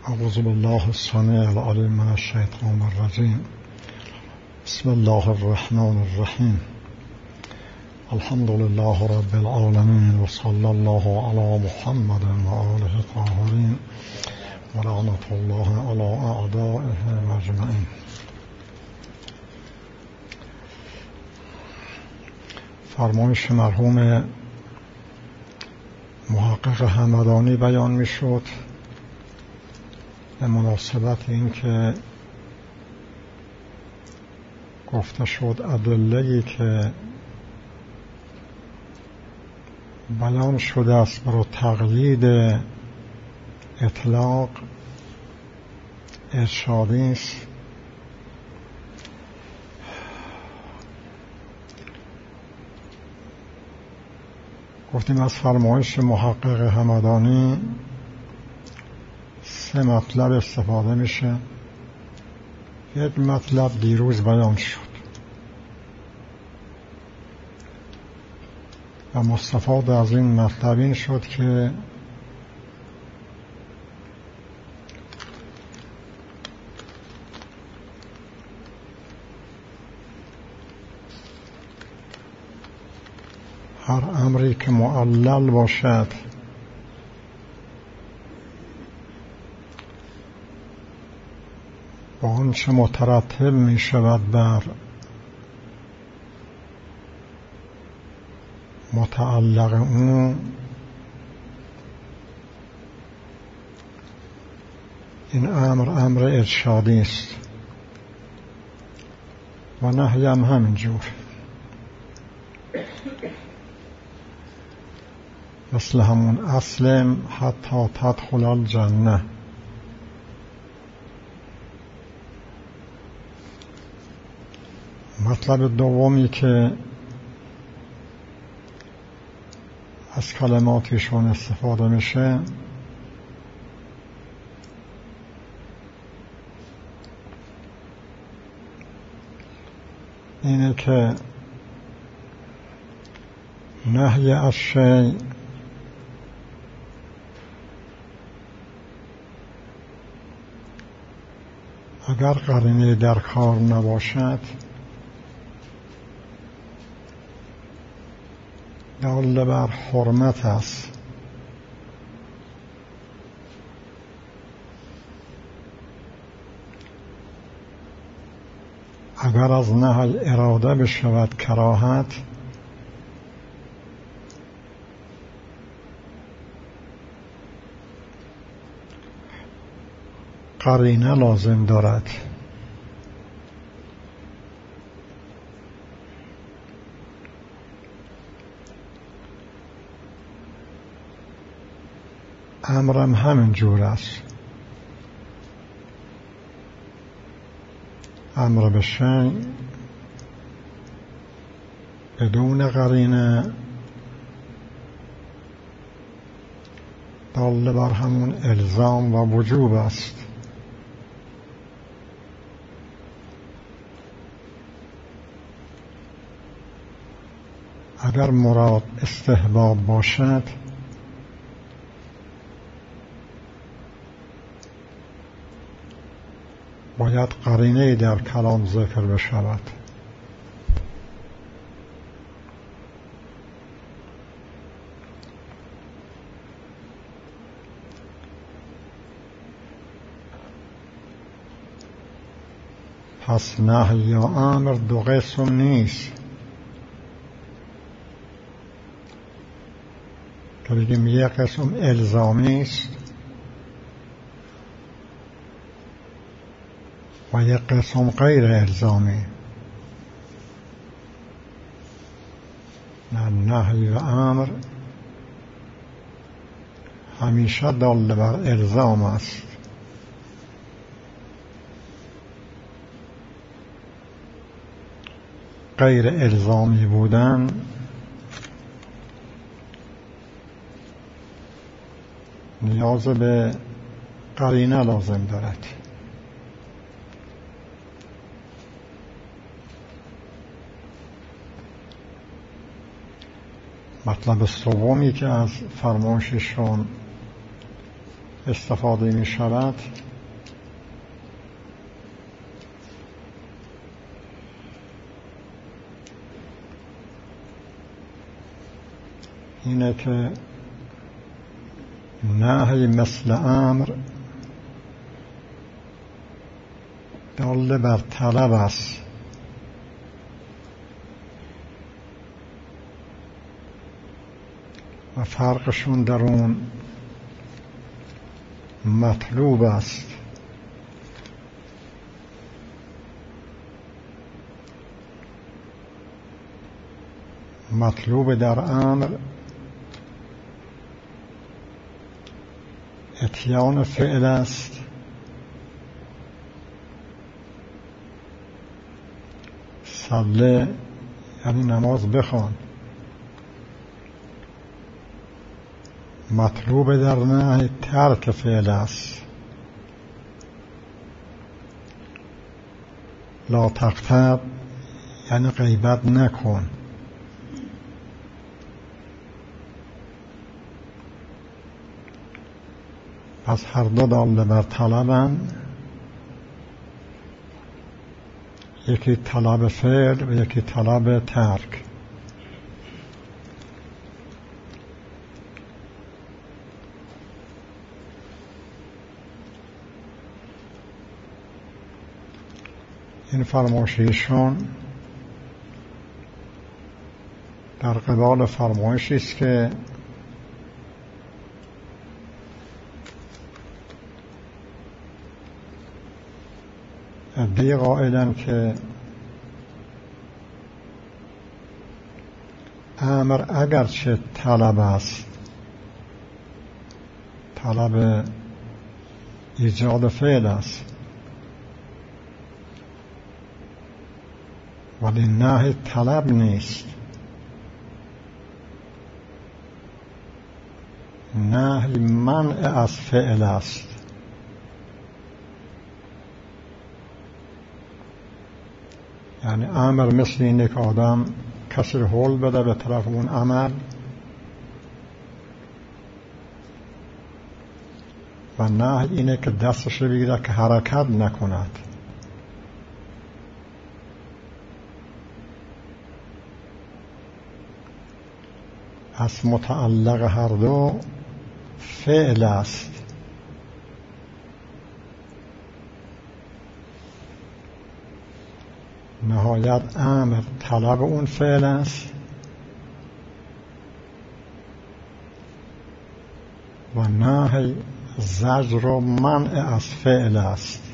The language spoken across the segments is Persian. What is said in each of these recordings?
اعوذ بالله السمیع العلیم من الشیطان الرجیم. بسم الله الرحمن الرحیم. الحمد لله رب العالمین و صلی الله علی محمد و آله الطاهرین و لعنت الله علی اعدائه اجمعین. فرمایش مرحوم محقق همدانی بیان می شد به مناسبت این که گفته شد ادله‌ای که بیان شده است برای تقیید اطلاق ارشادی است. گفتیم از فرمایش محقق همدانی 3 مطلب استفاده میشه. یک مطلب دیروز بیان شد و مستفاد از این مطلب این شد که هر امری که معلل باشد و آنچه مترتب می شود بر متعلق اون، این امر ارشادی است و نهی هم همینجور، مثل همون اسلم حتی تدخل الجنه. مطلب دومی که از کلماتشون استفاده میشه اینه که نهی از شیء اگر قرینه در کار نباشد دال بر حرمت است. اگر از نهی اراده بشود کراهت، قرینه لازم دارد. امرم همین جور است. امر به شیء بدون قرینه دال بر همون الزام و وجوب است. اگر مراد استحباب باشد باید قرینه در کلام ذکر بشود. پس نهی یا امر 2 قسم نیست که بگیم یک قسم الزامی است و یک قسم غیر الزامی. نهی و امر همیشه دال بر الزام است. غیر الزامی بودن نیاز به قرینه لازم دارد. مطلب سومی که از فرمایششون استفاده می شود اینه که نهی مثل امر دال بر طلب است و فرقشون در اون مطلوب است. مطلوب در امر اتیان فعل است صله یعنی نماز بخوان. مطلوب در نهی ترک فعل است. لا تغتاب یعنی غیبت نکن. پس هر دو داله بر طلبند، یکی طلب فعل و یکی طلب ترک. این فرمایششون در قبال فرمایشی است که عده‌ای قائلند که امر اگرچه طلب است، طلب ایجاد فعل است، ولی نهی طلب نیست. نهی منع از فعل است. یعنی امر مثل اینه که آدم کسی رو هول بده به طرف اون عمل و نهی اینه که دستش رو بگیره که حرکت نکند. از متعلق هر دو فعل است. نهایت امر طلب اون فعل است و نهی زجر و منع از فعل است.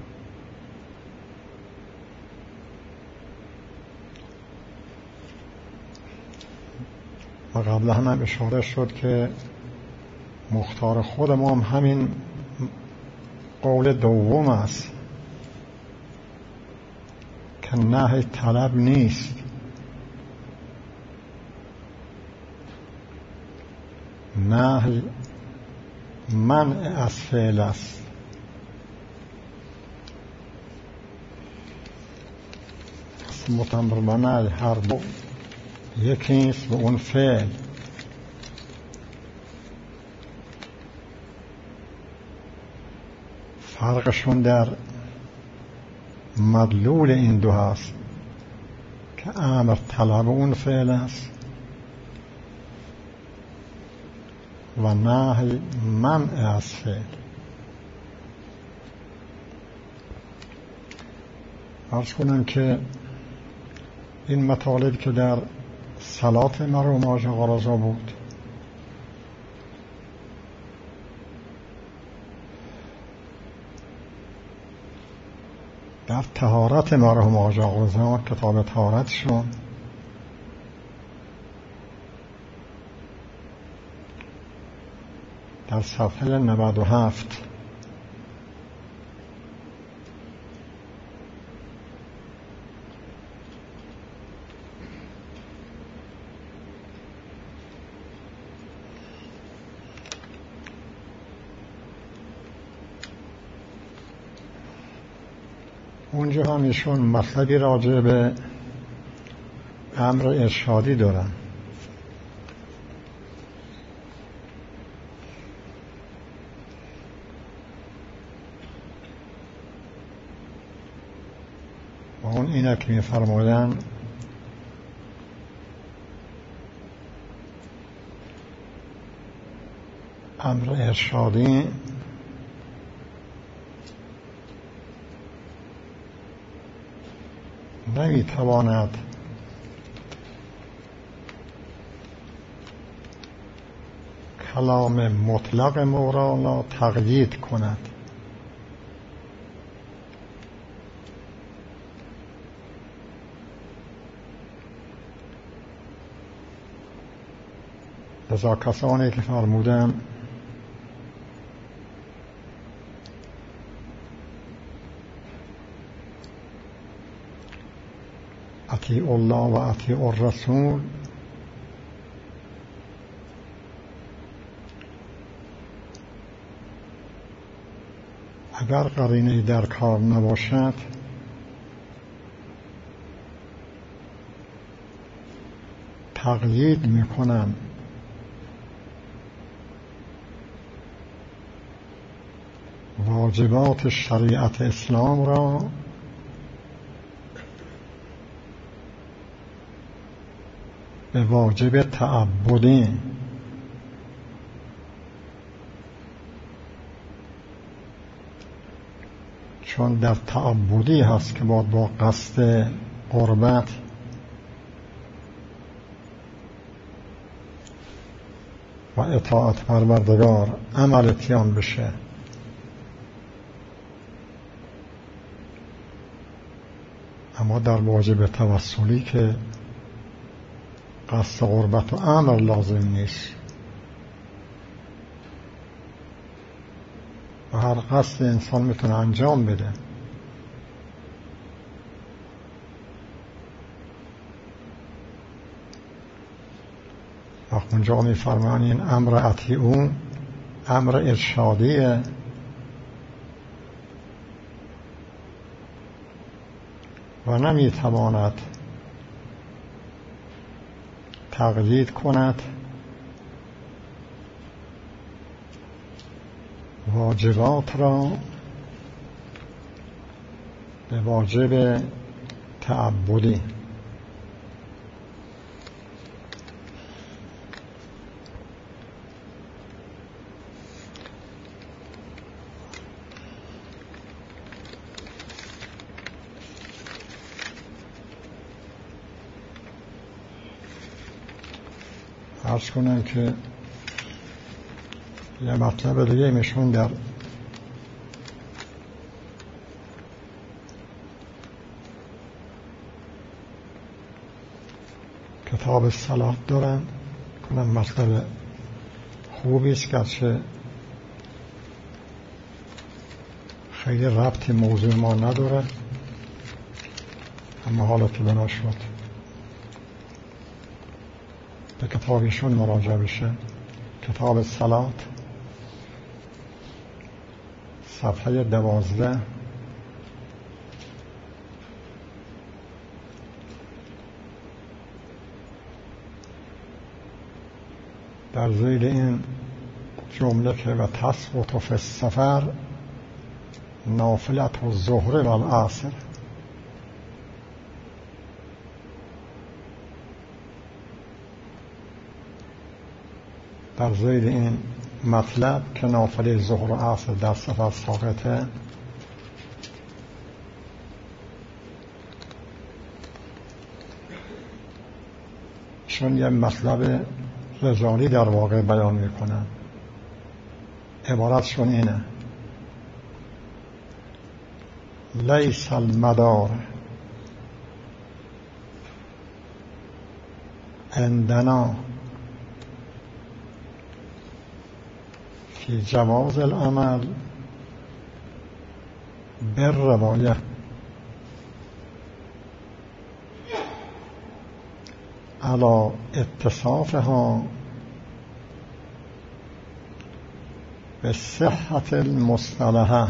و قبل هم اشاره شد که مختار خود ما هم همین قول دوم است که نهی طلب نیست، نهی منع از فعل است. متمرمانه هر دو یکی است به اون فعل. فرقشون در مدلول این دو هست که امر طلب اون فعل است و نهی منع از فعل. عرض کنم که این مطالب که در صلات مرحوم حاج آقا رضا بود در طهارت مرحوم حاج آقا رضا، کتاب طهارتشون، در صفحه 97 اونجا هم ایشون مطلبی راجع به امر ارشادی دارن. و اون اینه که می‌فرمایند امر ارشادی نمیتواند کلام مطلق مولانا تقیید کند. لذا کسانی که فرمودن اطیع الله و اطیع الرسول اگر قرینه در کار نباشد تقیید میکنن واجبات شریعت اسلام را به واجب تعبدی، چون در تعبدی هست که باید با قصد قربت و اطاعت پروردگار عمل اتیان بشه. اما در واجب توسلی که قصد قربت و امر لازم نیست و هر قصد انسان میتونه انجام بده. وقت اونجا میفرمان این امر اطیعون امر ارشادیه و نمیتواند تقیید کند واجبات را به واجب تعبدی. عرض کنم که یه مطلب دیگه میشون در کتاب صلاح دارن کنم مطلب خوبی است که خیلی ربط موضوع ما نداره، اما حالا که بنا شد به کتابشون مراجعه بشه. کتاب صلاح صفحه 12 در ذیل این جمله که و تسقط فی السفر نافلة الظهر و العصر، در ذیل این مطلب که نافله ظهر و عصر در سفر ساقطه، چون یه مطلب رجالی در واقع بیان میکنن. عبارتشون اینه: لیس المدار عندنا فی جواز العمل بالروایه علی اتصافها به صحت المصطلحه.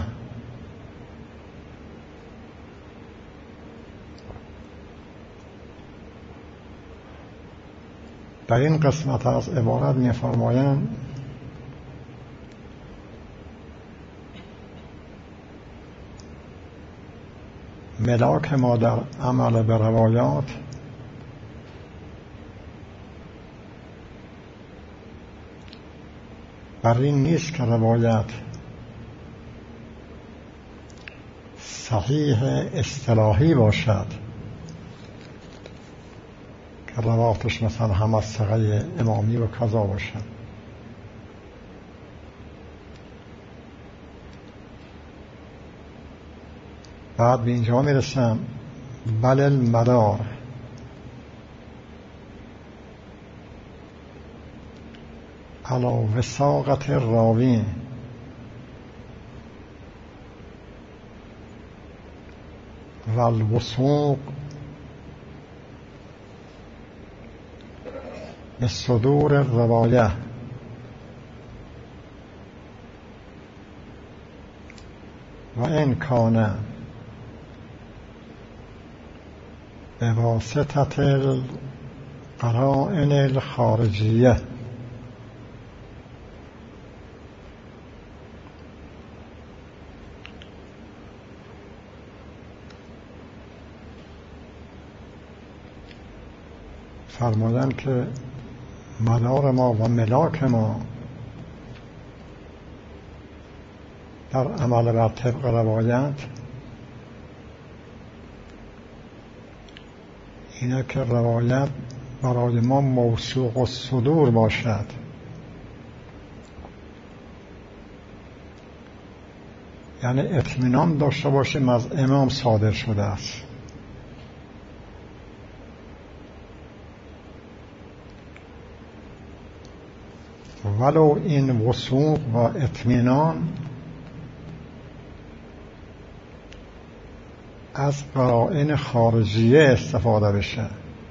در این قسمت از عبارت می‌فرمایند ملاک ما در عمل به روایات بر این نیست که روایت صحیح اصطلاحی باشد که رواتش مثلا هم از ثقه امامی و کذا باشد، بعد به اینجا میرسم بل المدار علی وثاقة الراوی و الوثوق به صدور الروایه و این کان به واسطة القرائن الخارجیه فرمودن که مدار ما و ملاک ما در عمل بر طبق روایت اینه که روایت برای ما موثوق الصدور باشد، یعنی اطمینان داشته باشیم از امام صادر شده است. ولو این وثوق و اطمینان از قرائن خارجیه استفاده بشه،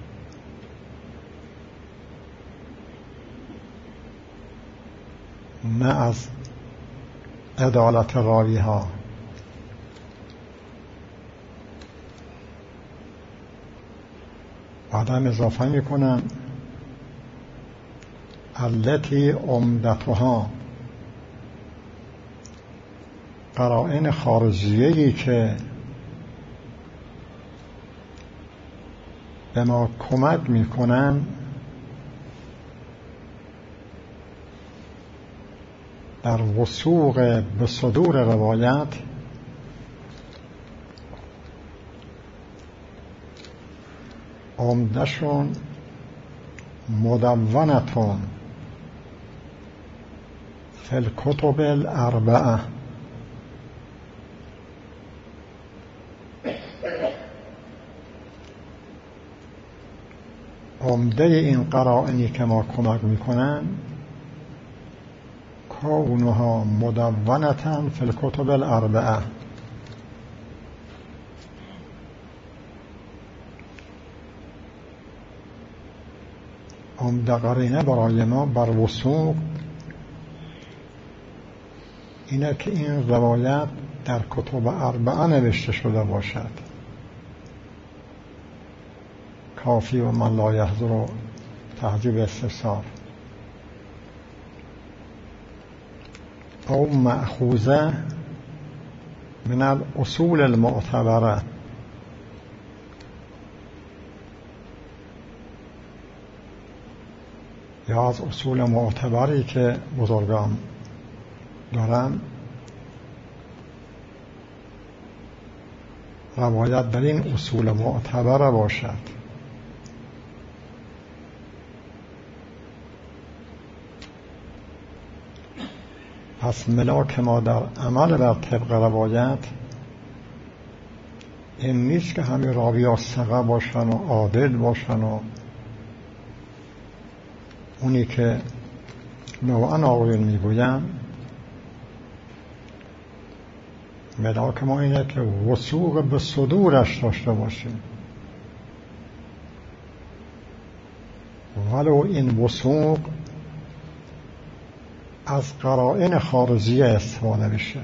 نه از عدالت راوی ها. بعدم اضافه میکنم التي عمدتها، قرائن خارجیه‌ای که به ما کمک میکنن در وثوق به صدور روایت عمده‌شون مدونتون فی الکتب الاربعه، عمده این قرائنی که ما کمک میکنن کونها مدونتن فی الکتب الاربعه، عمده قرینه برای ما بر وثوق اینه که این روایت در کتب اربعه نوشته شده باشد، کافی و من لا یحضر تهذیب استفسار، او مأخوذه من الاصول المعتبره، یا از اصول معتبری که بزرگان دارن روایت در این اصول معتبره باشد. پس ملاک ما در عمل بر طبق روایت این نیست که همه راوی ها ثقه باشن و عادل باشن و اونی که نوعا آقایون میگویم. ملاک ما اینه که وثوق به صدورش داشته باشیم، ولو این وثوق از قرائن خارجیه استفاده بشه،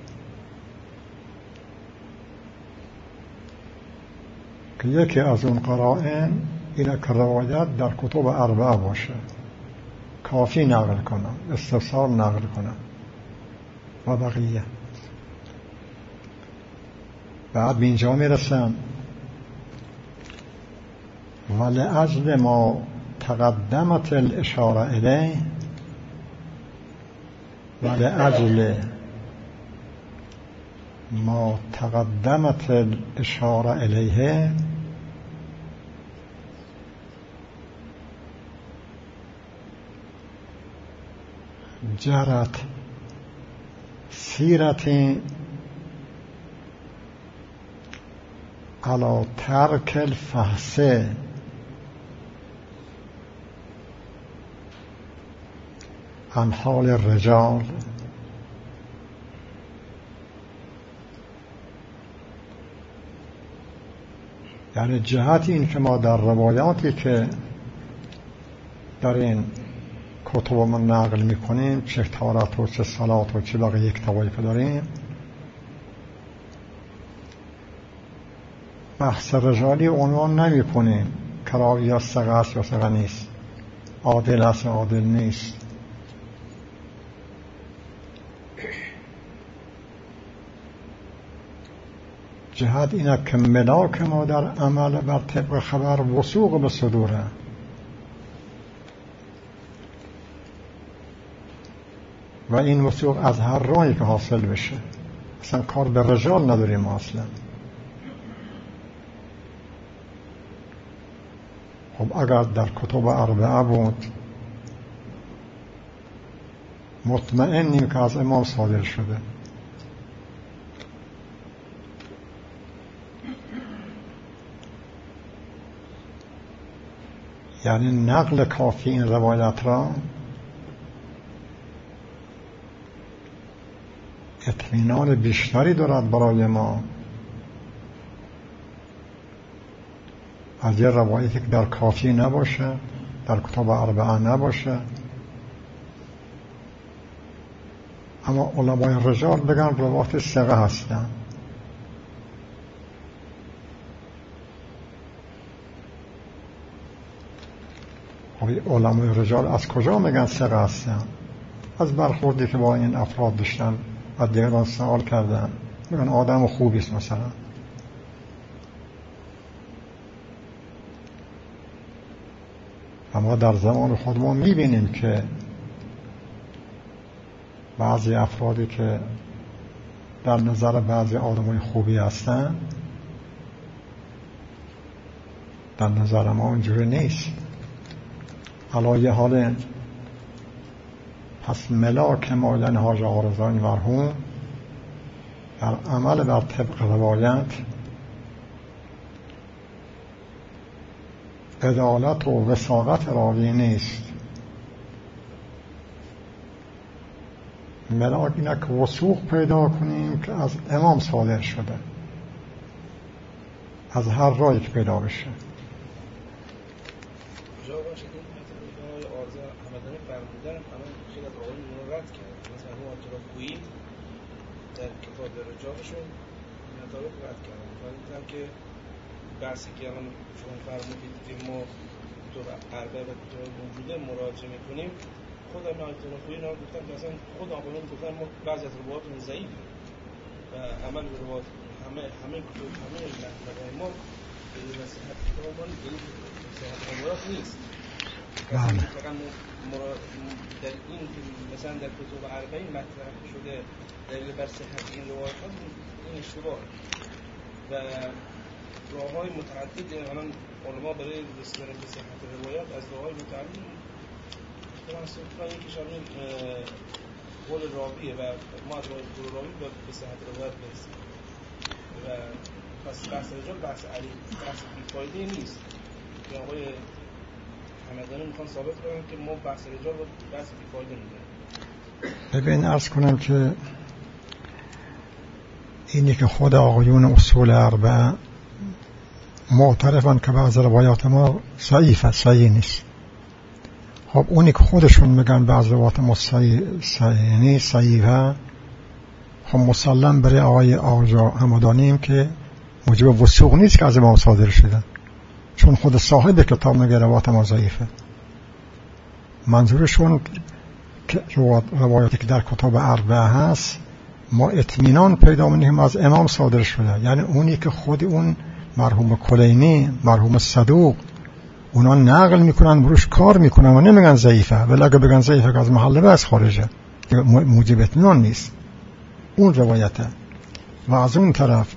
که یکی از اون قرائن اینه که روایت در کتب اربعه باشه، کافی نقل کنم، استفسار نقل کنم و بقیه. بعد به اینجا میرسم ولأجل ما تقدمت الاشاره الیه ولأجل ما تقدمت الاشاره الیه جرت سیرتی علی ترک الفحص عن حال الرجال یعنی جهت این که ما در روایاتی که در این کتب من نقل میکنیم، چه طهارت و چه صلات و چه بقیه یک طوایف داریم، بحث رجالی عنوان نمی کنیم که راوی یا ثقه است یا ثقه نیست، عادل است یا عادل نیست. جهت اینه که ملاک ما در عمل بر طبق خبر وثوق به صدوره. و این وثوق از هر راهی که حاصل بشه، اصلا کار به رجال نداریم ما اصلا. خب اگر در کتب اربعه بود مطمئنیم که از امام صادر شده، یعنی نقل کافی این روایت را اطمینان بیشتری دارد برای ما از یه روایتی که در کافی نباشه، در کتاب اربعه نباشه، اما علمای رجال بگن روایت ثقه هستن. علمای رجال از کجا میگن ثقه هستن؟ از برخوردی که با این افراد داشتن و دیگران سوال کردن، میگن آدم خوبی است مثلا. اما در زمان خودمون میبینیم که بعضی افرادی که در نظر بعضی آدمای خوبی هستن در نظر ما اونجوری نیست. علایه حال پس ملاک مایلن حاج عارضانی مرحوم در عمل بر طبق روایت عدالت و وثاقت راوی نیست. ملاک اینه که وثوق پیدا کنیم که از امام صادر شده، از هر راهی که پیدا بشه. در کتاب رجالشون مطالب رد کردن. فهمیدم که بحثی که الان شما فرمودید که ما تو اربعه و کتاب موجوده مراجعه میکنیم، خودم آیتون خویی اینا گفتم که اصلا خود آقایون گفتن ما بعضی از روایاتمون ضعیفه و عمل به روایات همه کتب همه نقل‌های ما به نصیحت کتابمون به نصیحت روایات نیست. در این مثلا در کتب اربعین مطرح شده دلیل بر صحت این روایات ها، این اشتباه و راه‌های متعدد. الان علما برای رسیدن به صحت روایات از راه‌های متعدد مثلا یکیش همین قول راویه و ما از قول راوی به صحت روایت برسیم و پس بحث رجال بحث علی بحث بی‌فایده نیست که آقای همدانی میخوان ثابت کنن که ما بحث رجال رو بحث بی‌فایده می‌دونیم. ببین عرض کنم که اینی که خود آقایون اصول اربعه معترفن که بعض روایات ما ضعیفه، صحیح نیست. خب اونی که خودشون میگن بعض روایات ما صحیح نیست، صحیحه، خب مسلم برای آقای آقا همدانیم که موجب وثوق نیست که از امام صادر شده، چون خود صاحب کتاب میگه روایات ما ضعیفه. منظورشون که روایاتی که در کتاب اربعه هست ما اطمینان پیدا می‌کنیم از امام صادر شده، یعنی اونی که خود اون مرحوم کلینی، مرحوم صدوق اونا نقل میکنن، بروش کار میکنن و نمیگن ضعیفه، ولی اگه بگن ضعیفه از محله بس خارجه، موجب اطمینان نیست اون روایته. و از اون طرف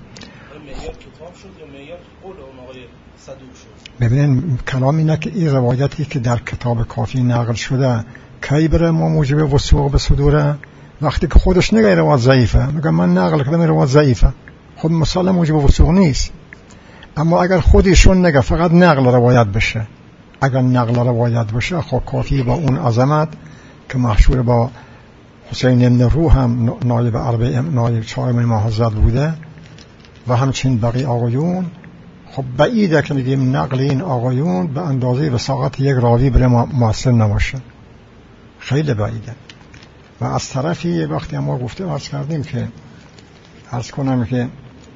ببینین کلام اینه که این روایتی که در کتاب کافی نقل شده کی بره ما موجب وثوق به صدوره؟ وقتی که خودش نگه روایت ضعیفه، میگه من نقل کردم این روایت ضعیفه، خود مسلم موجب وثوق نیست. اما اگر خودشون نگه فقط نقل روایت بشه، اگر نقل روایت بشه خب کافی با اون عظمت که محشور با حسین ابن روح هم نایب 4 امام حضرت بوده و همچنین بقیه آقایون، خب بعیده که میگیم نقل این آقایون به اندازه وثاقت یک راوی بره موثر نباشه، خیلی بعیده. و از طرفی وقتی ما گفته عرض کردیم که عرض کنم که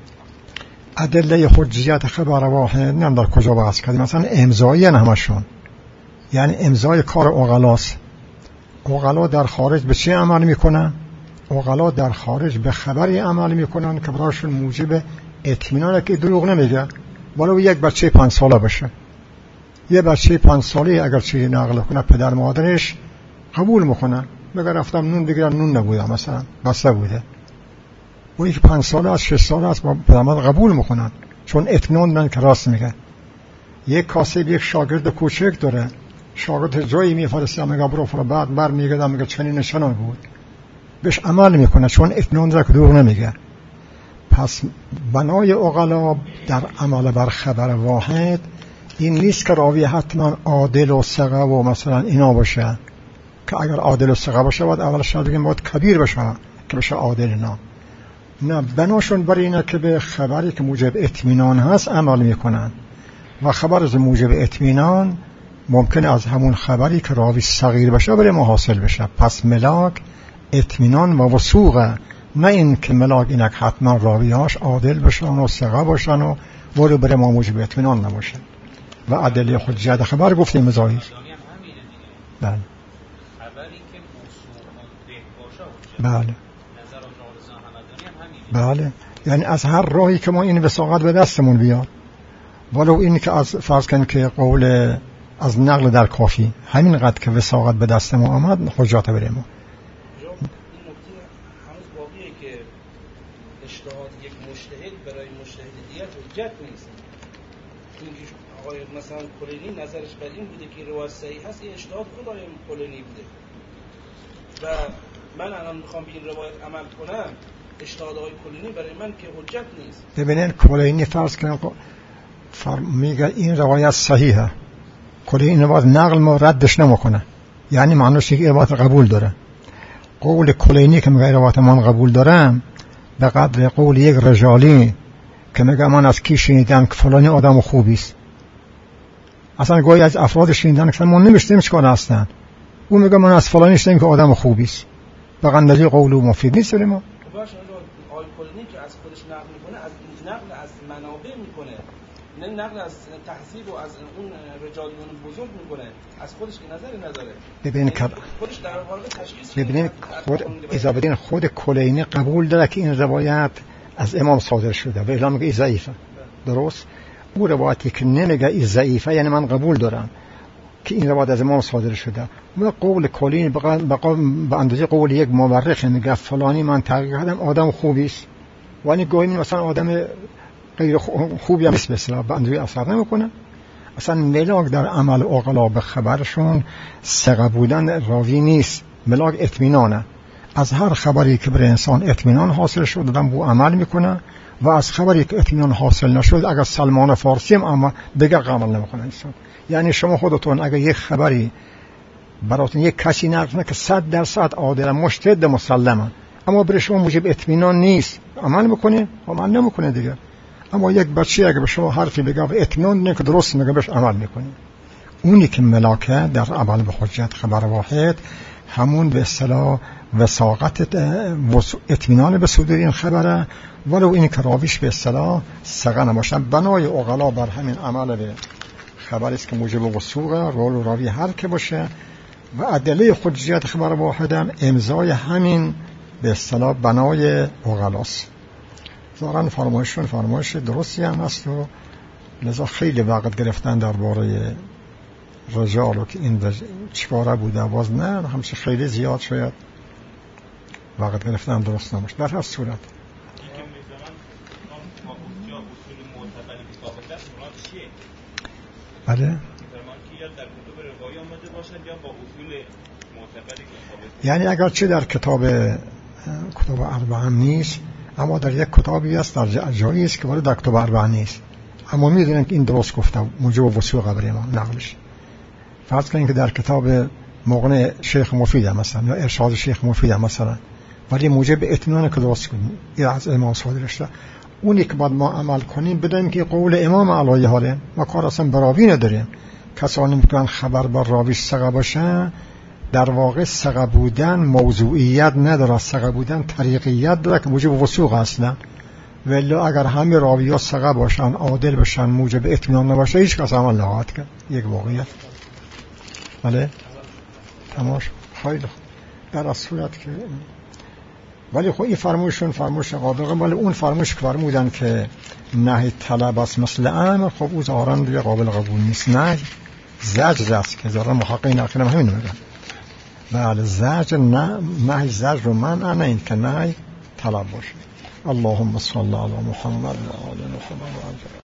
ادله حجیت خبر واحد نم در کجا بحث کردیم، مثلا امضایی همشون، یعنی امضای کار عقلاست. عقلا در خارج به چه عمل میکنن؟ عقلا در خارج به خبری عمل میکنن که برایشون موجب اطمینانه که دروغ نمیگه، ولو یک بچه 5 ساله باشه. یه بچه 5 ساله اگر چیزی نقل کنه پدر مادرش قبول میکنن، مگر رفتم نون بگیرن نون نبوده، مثلا بسته بوده. و یک 5 ساله از 6 ساله است با پدر مادر قبول میکنن چون اطمینان دارن که راست میگه. یک کاسب یک شاگرد کوچک داره، شاگرد جایی میفرسته میگه برو فرا، بعد برمیگرده میگه چنین چنان بود، بهش عمل میکنه چون اطمینان داره که دروغ نمیگه. پس بنای عقلا در عمل بر خبر واحد این نیست که راوی حتما عادل و ثقه و مثلا اینا باشه، که اگر عادل و ثقه باشه باید اول شاید بگیم باید کبیر باشه که بشه عادل. نه بناشون برای اینه که به خبری که موجب اطمینان هست عمل میکنن و خبر از موجب اطمینان ممکنه از همون خبری که راوی صغیر باشه برای ما حاصل بشه. پس ملاک اطمینان و وثوقه، نه این که ملاک اینک حتما راویاش عادل باشن و ثقه باشن و ولی برای ما موجب اطمینان نباشه. و ادله حجیت خبر گفتیم مزایی. بله خبری که موضوع باشه، بله بله، یعنی از هر راهی که ما این وثاقت به دستمون بیاد، ولو این که از فرض کنیم که قول از نقل در کافی همین قدر که وثاقت به دست ما آمد حجت بریم ما. این نکته هنوز باقیه که اجتهاد یک مجتهد برای مجتهد دیگر حجت نیست. اینکه آقای مثلا کلینی نظرش بر این بوده که روایت صحیح هست، این اجتهاد خدای کلینی بوده و من الان میخوام به این روایت عمل کنم، اجتهاد آقای کلینی برای من که حجت نیست. ببینین کلینی فرض کنیم میگه این روایت صحیحه، کلینی روایت نقل ما ردش نمیکنه، یعنی معنیش اینه که روایت قبول داره. قول کلینی که میگه روایت من قبول دارم به قدر قول یک رجالی که میگه من از کی شنیدم که فلانی آدم خوبی است. اصلا گویا از افراد شنیدن که ما نمیشتیم چیکار هستن، او میگه من از فلانی شنیدم که آدم خوبی است، به قندلی قول مفید نیست. ولی ما باشه آقای کلینی که از خودش نقل میکنه، از نقل از منابع میکنه، نه نقل از تحصیل و از اون رجالیون بزرگ میکنه، از خودش که نظری نداره. ببین خودش در واقع تشخیص ببینید خود خود کلینی قبول داره که این روایت از امام صادر شده و اعلام میگه ضعیفه، درست؟ او روایتی که نمیگه این ضعیفه یعنی من قبول دارم که این روایت از امام صادر شده. ما قول کلینی به اندازه قول یک مورخ میگه فلانی من تحقیق کردم آدم خوبی است، یعنی گویا مثلا آدم غیر خوبی هم مثلا به اندازه اثر نمیکنه. اصلا ملاک در عمل عقلا به خبرشون ثقه بودن راوی نیست، ملاک اطمینانه. از هر خبری که بر انسان اطمینان حاصل شد دادن بو عمل میکنه و از خبری که اطمینان حاصل نشد اگر سلمان فارسی هم اما بگه عمل نمیکنه انسان. یعنی شما خودتون اگر یک خبری براتون یک کسی نقل کنه که 100% عادل مجتهد مسلمه اما برای شما موجب اطمینان نیست، عمل میکنه عمل نمیکنه دیگه. اما یک بچه اگه به شما حرفی بگه و اطمینان نه که درست میگه بهش عمل میکنه. اونی که ملاکه در عمل به حجت خبر واحد همون به اصطلاح وثاقت اطمینان به صدور این خبره، ولو این که راویش به اصطلاح ثقه نباشه. بنای عقلا بر همین عمل به خبری است که موجب وثوقه، رول راوی هر که باشه. و ادله حجت خبر واحد هم امضای همین به اصطلاح بنای عقلاست. ظاهراً فرمایش درستی هم هست و لذا خیلی وقت گرفتن درباره رجال و که این چیکاره بوده باز نه همچه خیلی زیاد شاید وقت گرفتن درست نماشه. در هر صورت بله یعنی اگر چه در کتاب اربعه نیست اما در یک کتابی است در جایی است که ولی در کتاب اربعه نیست اما میدونن که این درست گفتم موجب وصول قبر امام نقلش. فرض کنید که در کتاب مغنی شیخ مفید مثلا یا ارشاد شیخ مفید مثلا ولی موجب اطمینان که درست کنیم این از امام صادر شده اونی که بعد ما عمل کنیم بدونیم که قول امام علیه حاله ما کار اصلا براوی نداریم. کسانی میتونن خبر بر راویش ثقه باشن در واقع ثقه بودن موضوعیت نداره، ثقه بودن طریقیت داره که موجب وثوق اصلا. ولی اگر همه راوی‌ها ثقه باشن عادل باشن موجب اطمینان نباشه هیچ کس عمل نخواهد کرد. یک واقعیت. بله تماش خیلی در از صورت که ولی خب این فرموش قابل ولی اون فرموش که فرمودن که نهی طلب است مثل امر خب او ظاهراً دیگه قابل قبول نیست. نه زجر است که ظاهراً محققین اخیراً همین میگن. بله زجر نه زجر رو منع نه این که نهی طلب باشه. اللهم صل علی محمد و آل محمد.